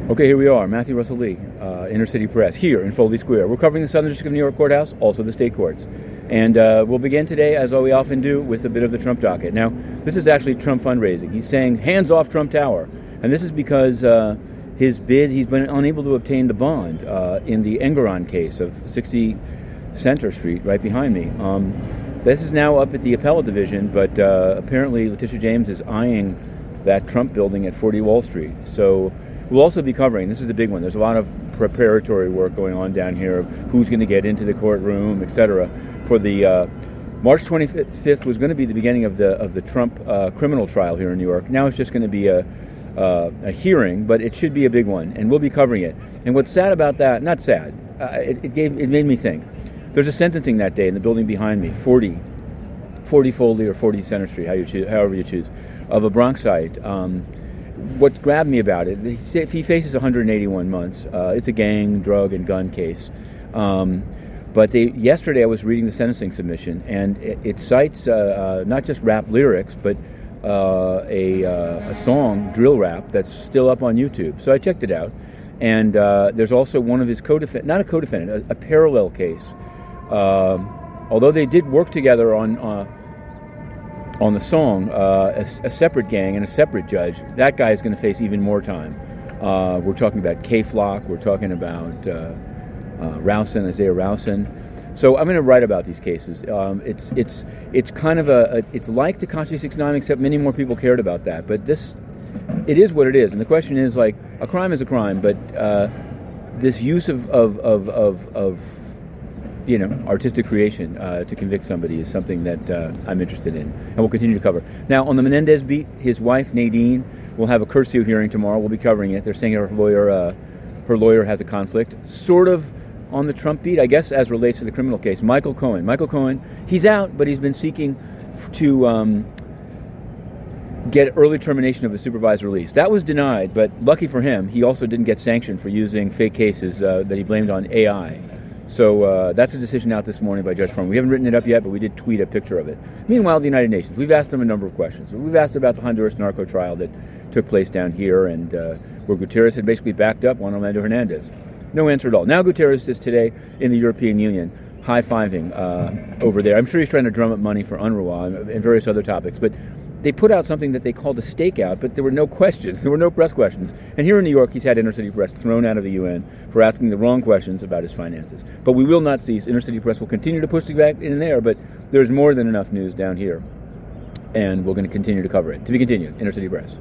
Okay, here we are, Matthew Russell Lee, Inner City Press, here in Foley Square. We're covering the Southern District of New York Courthouse, also the state courts. And we'll begin today, as we often do, with a bit of the Trump docket. Now, this is actually Trump fundraising. He's saying, hands off Trump Tower. And this is because his bid, he's been unable to obtain the bond in the Engoron case of 60 Center Street, right behind me. This is now up at the appellate division, but apparently Letitia James is eyeing that Trump building at 40 Wall Street. So we'll also be covering, this is the big one, there's a lot of preparatory work going on down here of who's going to get into the courtroom, etc. For the March 25th was going to be the beginning of the Trump criminal trial here in New York. Now it's just going to be a hearing, but it should be a big one, and we'll be covering it. And what's sad about that, not sad, it made me think. There's a sentencing that day in the building behind me, 40 Foley or 40 Center Street, however you choose, of a Bronxite. What grabbed me about it, he faces 181 months. It's a gang, drug, and gun case. But yesterday I was reading the sentencing submission, and it cites not just rap lyrics, but a song, drill rap, that's still up on YouTube. So I checked it out. And there's also one of his co-defendants, not a co-defendant, a parallel case. Although they did work together on the song, a separate gang and a separate judge, that guy is going to face even more time. We're talking about K-Flock, we're talking about Rowson, Isaiah Rowson. So I'm going to write about these cases. It's kind of it's like Tekashi 6ix9ine, except many more people cared about that. But it is what it is, and the question is, like, a crime is a crime, but this use of artistic creation to convict somebody is something that I'm interested in, and we'll continue to cover. Now, on the Menendez beat, his wife, Nadine, will have a curfew hearing tomorrow. We'll be covering it. They're saying her lawyer has a conflict. Sort of on the Trump beat, I guess, as relates to the criminal case. Michael Cohen, he's out, but he's been seeking to get early termination of the supervised release. That was denied, but lucky for him, he also didn't get sanctioned for using fake cases that he blamed on AI. So that's a decision out this morning by Judge Frum. We haven't written it up yet, but we did tweet a picture of it. Meanwhile, the United Nations, we've asked them a number of questions. We've asked about the Honduras narco trial that took place down here, and where Guterres had basically backed up Juan Orlando Hernandez. No answer at all. Now Guterres is today in the European Union, high-fiving over there. I'm sure he's trying to drum up money for UNRWA and various other topics, but they put out something that they called a stakeout, but there were no questions. There were no press questions. And here in New York, he's had Inner City Press thrown out of the UN for asking the wrong questions about his finances. But we will not cease. Inner City Press will continue to push it back in there, but there's more than enough news down here. And we're going to continue to cover it. To be continued, Inner City Press.